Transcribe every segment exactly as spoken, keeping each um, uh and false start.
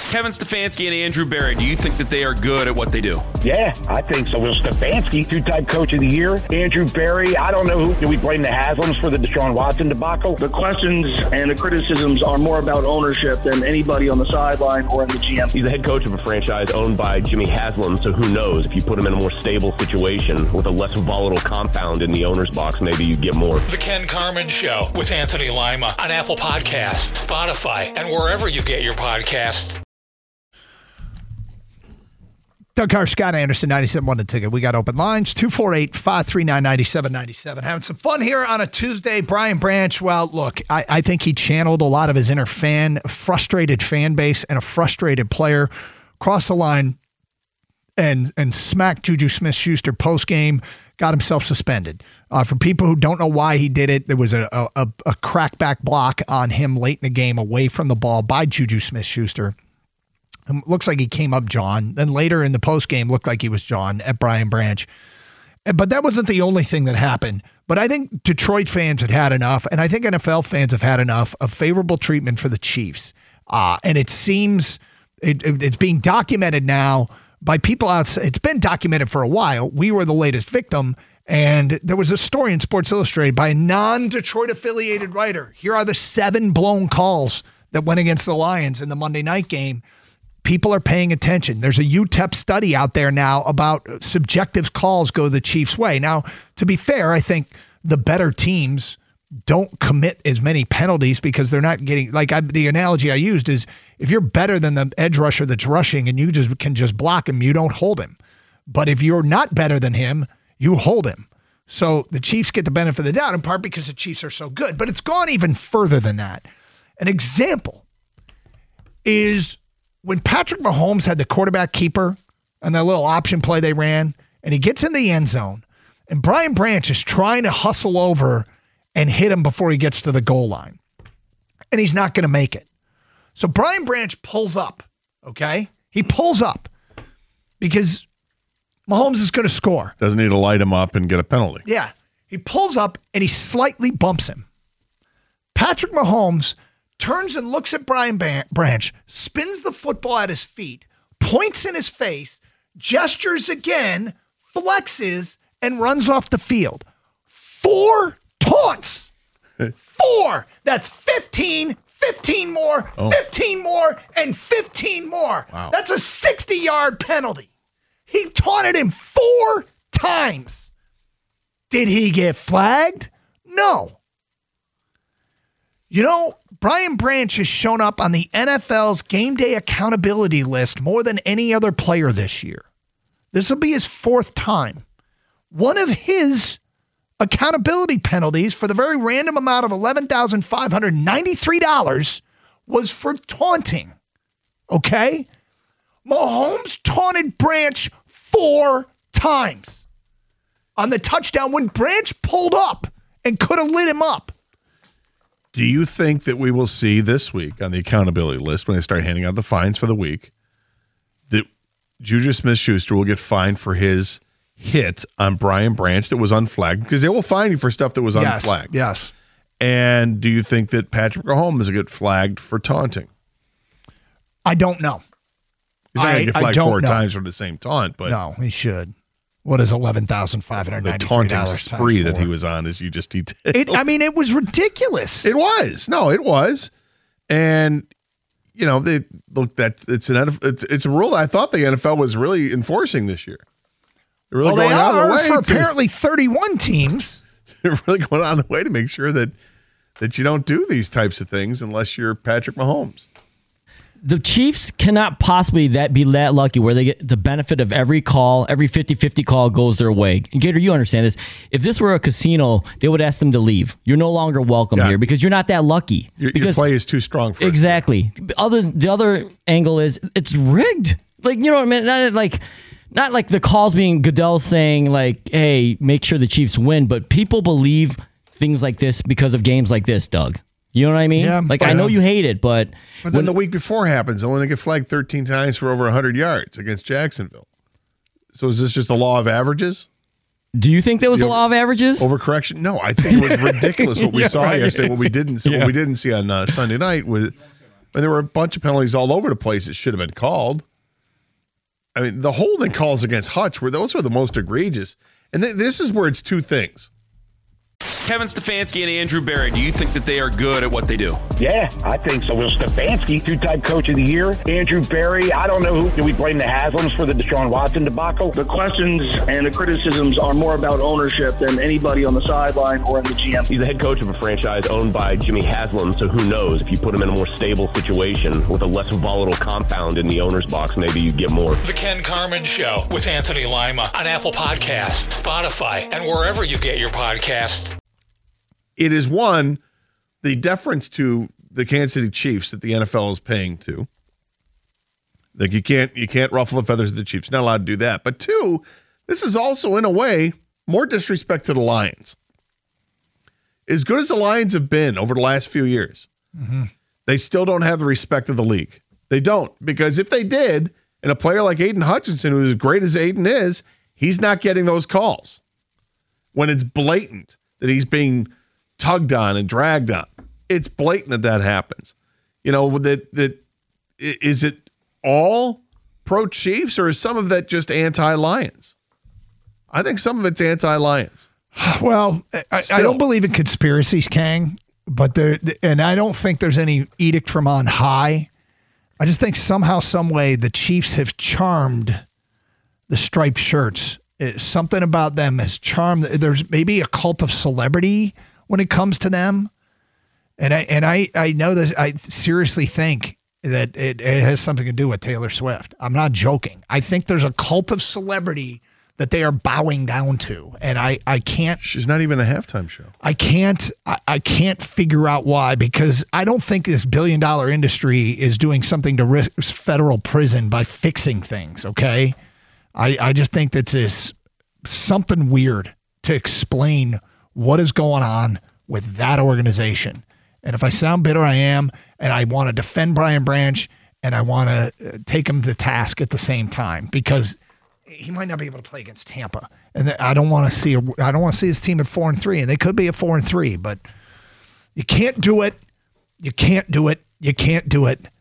Kevin Stefanski and Andrew Berry, do you think that they are good at what they do? Yeah, I think so. Well, Stefanski, two-time coach of the year. Andrew Berry, I don't know who. Do we blame the Haslams for the Deshaun Watson debacle? The questions and the criticisms are more about ownership than anybody on the sideline or in the G M. He's the head coach of a franchise owned by Jimmy Haslam, so who knows? If you put him in a more stable situation with a less volatile compound in the owner's box, maybe you get more. The Ken Carman Show with Anthony Lima on Apple Podcasts, Spotify, and wherever you get your podcasts. Doug Carr, Scott Anderson, ninety-seven one The Ticket. We got open lines, two four eight, five three nine, nine seven nine seven. Having some fun here on a Tuesday. Brian Branch, well, look, I, I think he channeled a lot of his inner fan, frustrated fan base and a frustrated player, crossed the line and, and smacked Juju Smith-Schuster post-game, got himself suspended. Uh, for people who don't know why he did it, there was a, a, a crackback block on him late in the game away from the ball by Juju Smith-Schuster. Looks like he came up John. Then later in the postgame, looked like he was John at Brian Branch. But that wasn't the only thing that happened. But I think Detroit fans had had enough, and I think N F L fans have had enough of favorable treatment for the Chiefs. Uh, and it seems it, it, it's being documented now by people outside. It's been documented for a while. We were the latest victim. And there was a story in Sports Illustrated by a non-Detroit affiliated writer. Here are the seven blown calls that went against the Lions in the Monday night game. People are paying attention. There's a U T E P study out there now about subjective calls go the Chiefs' way. Now, to be fair, I think the better teams don't commit as many penalties because they're not getting, like I, the analogy I used is if you're better than the edge rusher that's rushing and you just can just block him, you don't hold him. But if you're not better than him, you hold him. So the Chiefs get the benefit of the doubt in part because the Chiefs are so good. But it's gone even further than that. An example is when Patrick Mahomes had the quarterback keeper and that little option play they ran, and he gets in the end zone, and Brian Branch is trying to hustle over and hit him before he gets to the goal line. And he's not going to make it. So Brian Branch pulls up, okay? He pulls up because Mahomes is going to score. Doesn't need to light him up and get a penalty. Yeah. He pulls up and he slightly bumps him. Patrick Mahomes turns and looks at Brian Branch, spins the football at his feet, points in his face, gestures again, flexes, and runs off the field. Four taunts. Four. That's fifteen, fifteen more, oh. fifteen more, and fifteen more. Wow. That's a sixty-yard penalty. He taunted him four times. Did he get flagged? No. You know, Brian Branch has shown up on the N F L's game day accountability list more than any other player this year. This will be his fourth time. One of his accountability penalties for the very random amount of eleven thousand five hundred ninety-three dollars was for taunting. Okay? Mahomes taunted Branch four times on the touchdown when Branch pulled up and could have lit him up. Do you think that we will see this week on the accountability list when they start handing out the fines for the week that Juju Smith-Schuster will get fined for his hit on Brian Branch that was unflagged? Because they will fine you for stuff that was yes, unflagged. Yes. And do you think that Patrick Mahomes will get flagged for taunting? I don't know. He's not going to get flagged four know. times for the same taunt, but no, he should. What is eleven thousand five hundred ninety-three dollars? The taunting spree that he was on, as you just detailed. It, I mean, it was ridiculous. It was. No, it was. And, you know, they look, that it's an it's, it's a rule that I thought the N F L was really enforcing this year. They're really well, going they out are of the way for to, apparently thirty-one teams. They're really going out of the way to make sure that that you don't do these types of things unless you're Patrick Mahomes. The Chiefs cannot possibly that be that lucky where they get the benefit of every call, every fifty-fifty call goes their way. And Gator, you understand this. If this were a casino, they would ask them to leave. You're no longer welcome yeah. here because you're not that lucky. Your, because, your play is too strong for exactly. It. Other the other angle is it's rigged. Like, you know what I mean? Not like not like the calls being Goodell saying like, hey, make sure the Chiefs win, but people believe things like this because of games like this, Doug. You know what I mean? Yeah, like, I know you hate it, but... But then when, the week before happens, and when they get flagged thirteen times for over one hundred yards against Jacksonville. So is this just the law of averages? Do you think that was the, the law of averages? Overcorrection? No, I think it was ridiculous what we yeah, saw right. yesterday. What we didn't see, yeah. what we didn't see on uh, Sunday night was mean, there were a bunch of penalties all over the place that should have been called. I mean, the holding calls against Hutch were those were the most egregious. And th- this is where it's two things. Kevin Stefanski and Andrew Berry, do you think that they are good at what they do? Yeah, I think so. Will Stefanski, two-time coach of the year. Andrew Berry, I don't know who. Do we blame the Haslams for the Deshaun Watson debacle? The questions and the criticisms are more about ownership than anybody on the sideline or in the G M. He's the head coach of a franchise owned by Jimmy Haslam, so who knows? If you put him in a more stable situation with a less volatile compound in the owner's box, maybe you get more. The Ken Carman Show with Anthony Lima on Apple Podcasts, Spotify, and wherever you get your podcasts. It is, one, the deference to the Kansas City Chiefs that the N F L is paying to. Like you can't you can't ruffle the feathers of the Chiefs. You're not allowed to do that. But two, this is also, in a way, more disrespect to the Lions. As good as the Lions have been over the last few years, mm-hmm. they still don't have the respect of the league. They don't. Because if they did, and a player like Aiden Hutchinson, who's as great as Aiden is, he's not getting those calls. When it's blatant that he's being tugged on and dragged on. It's blatant that that happens. You know, that that is it all pro Chiefs or is some of that just anti-Lions? I think some of it's anti-Lions. Well, I, I don't believe in conspiracies, Kang, but there, and I don't think there's any edict from on high. I just think somehow, some way, the Chiefs have charmed the striped shirts. It, something about them has charmed. There's maybe a cult of celebrity when it comes to them. And I and I, I know that I seriously think that it, it has something to do with Taylor Swift. I'm not joking. I think there's a cult of celebrity that they are bowing down to. And I, I can't She's not even a halftime show. I can't I, I can't figure out why, because I don't think this billion dollar industry is doing something to risk federal prison by fixing things, okay? I, I just think that's this something weird to explain what is going on with that organization. And if I sound bitter, I am, and I want to defend Brian Branch, and I want to take him to task at the same time, because he might not be able to play against Tampa. And I don't want to see a, I don't want to see his team at four and three, and they could be at four and three, but you can't do it. You can't do it. You can't do it.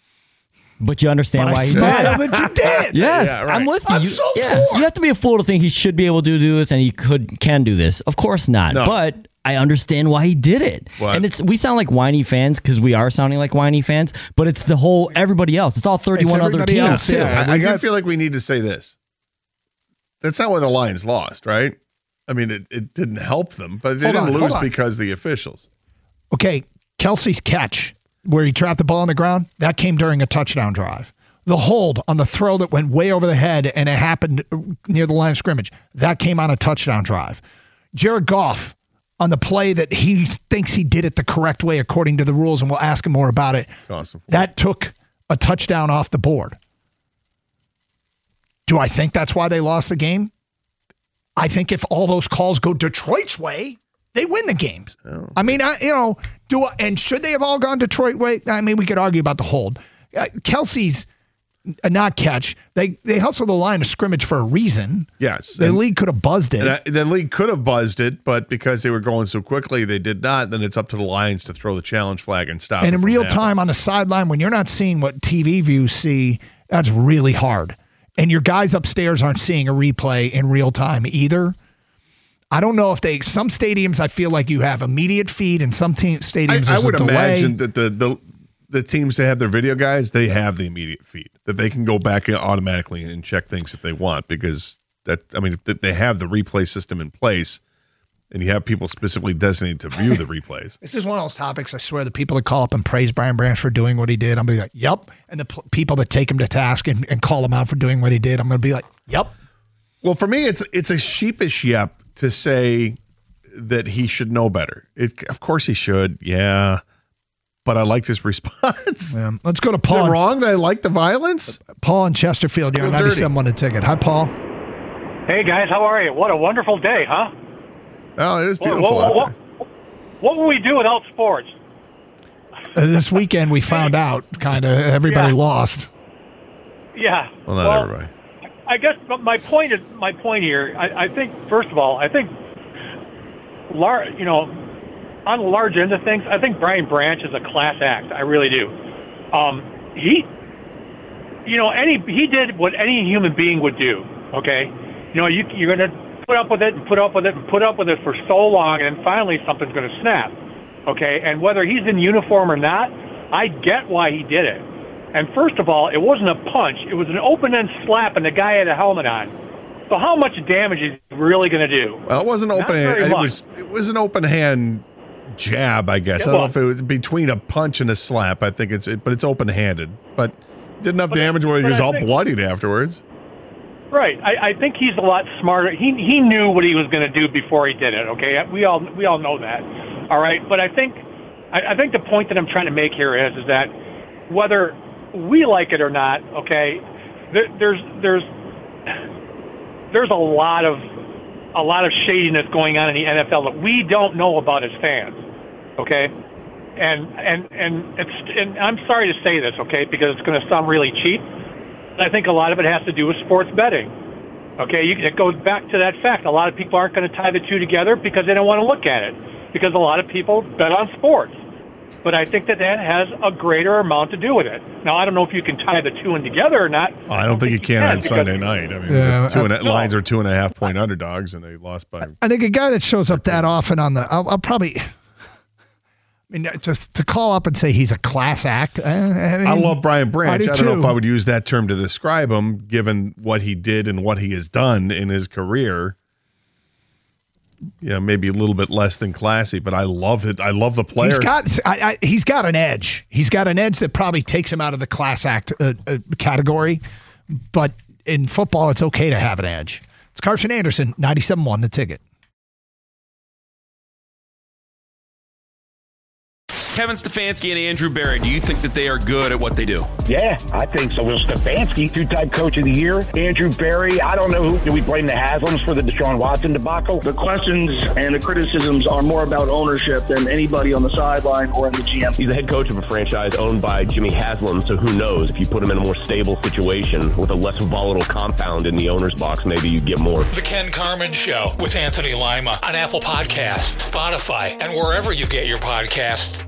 But you understand But why I he still did. know that you did. Yes, Yeah, right. I'm with you. I'm You- so yeah. torn. You have to be a fool to think he should be able to do this and he could can do this. Of course not. No. But I understand why he did it. What? And it's we sound like whiny fans because we are sounding like whiny fans, but it's the whole everybody else. It's all thirty-one It's other everybody teams else, too. yeah. I, I do got- feel like we need to say this. That's not why the Lions lost, right? I mean, it, it didn't help them, but they Hold didn't on, lose hold on. because of the officials. Okay, Kelsey's catch where he trapped the ball on the ground, that came during a touchdown drive. The hold on the throw that went way over the head and it happened near the line of scrimmage, that came on a touchdown drive. Jared Goff on the play that he thinks he did it the correct way according to the rules, and we'll ask him more about it, Awesome. that took a touchdown off the board. Do I think that's why they lost the game? I think if all those calls go Detroit's way, they win the games. Oh. I mean, I, you know, do I, and should they have all gone Detroit way? I mean, we could argue about the hold. Uh, Kelsey's a not catch. They they hustled the line of scrimmage for a reason. Yes. The and- league could have buzzed it. And I- the league could have buzzed it, but because they were going so quickly, they did not. Then it's up to the Lions to throw the challenge flag and stop. and it in from real happening. time on the sideline, when you're not seeing what T V views see, that's really hard. And your guys upstairs aren't seeing a replay in real time either. I don't know if they, some stadiums I feel like you have immediate feed, and some te- stadiums I, I there's would a delay. imagine that the, the the teams that have their video guys, they have the immediate feed that they can go back automatically and check things if they want, because that I mean if they have the replay system in place, and you have people specifically designated to view the replays. This is one of those topics, I swear, the people that call up and praise Brian Branch for doing what he did, I'm going to be like, yep. And the p- people that take him to task and, and call him out for doing what he did, I'm going to be like, yep. Well, for me, it's it's a sheepish yep to say that he should know better. It, of course he should, yeah. But I liked his response. Yeah. Let's go to Is Paul. it wrong that I like the violence? Paul in Chesterfield, you're on Feel dirty. ninety-seven one The Ticket. Hi, Paul. Hey, guys, how are you? What a wonderful day, huh? Oh, it is What, beautiful what, out what, there. what would we do without sports? Uh, this weekend we found out kind of everybody Yeah. lost. Yeah. Well, not everybody. I guess but my point is my point here. I, I think first of all, I think, lar- you know, on the large end of things, I think Brian Branch is a class act. I really do. Um, he, you know, any he did what any human being would do. Okay, you know, you, you're going to put up with it and put up with it and put up with it for so long, and then finally something's going to snap. Okay, and whether he's in uniform or not, I get why he did it. And first of all, it wasn't a punch; it was an open-end slap, and the guy had a helmet on. So how much damage is he really going to do? Well, it wasn't open. Not It was it was an open hand jab, I guess. It I don't was. know if it was between a punch and a slap. I think it's, it, but it's open handed. But did enough But I- damage where he but was I all think- bloodied afterwards. Right. I, I think he's a lot smarter. He he knew what he was going to do before he did it. Okay. We all we all know that. All right. But I think I, I think the point that I'm trying to make here is is that whether we like it or not, okay, there, there's there's there's a lot of a lot of shadiness going on in the N F L that we don't know about as fans. Okay. And and and it's and I'm sorry to say this, okay, because it's going to sound really cheap. I think a lot of it has to do with sports betting. Okay, you, it goes back to that fact. A lot of people aren't going to tie the two together because they don't want to look at it, because a lot of people bet on sports. But I think that that has a greater amount to do with it. Now, I don't know if you can tie the two in together or not. Well, I don't think you can on because- Sunday night. I mean, Yeah, two and a, uh, lines are two and a half point underdogs, and they lost by. I think a guy that shows up that often on the, I'll, I'll probably, I mean, just to call up and say he's a class act. uh, I, mean, I love Brian Branch. I I, do don't know if too. I would use that term to describe him, given what he did and what he has done in his career. Yeah, maybe a little bit less than classy, but I love it. I love the player. He's got I, I, he's got an edge. He's got an edge that probably takes him out of the class act uh, uh, category. But in football, it's okay to have an edge. It's Carson Anderson, ninety-seven point one, The Ticket. Kevin Stefanski and Andrew Berry, do you think that they are good at what they do? Yeah, I think so. Will Stefanski, two-time coach of the year. Andrew Berry, I don't know who. Do we blame the Haslams for the Deshaun Watson debacle? The questions and the criticisms are more about ownership than anybody on the sideline or in the G M. He's the head coach of a franchise owned by Jimmy Haslam, so who knows? If you put him in a more stable situation with a less volatile compound in the owner's box, maybe you get more. The Ken Carmen Show with Anthony Lima on Apple Podcasts, Spotify, and wherever you get your podcasts.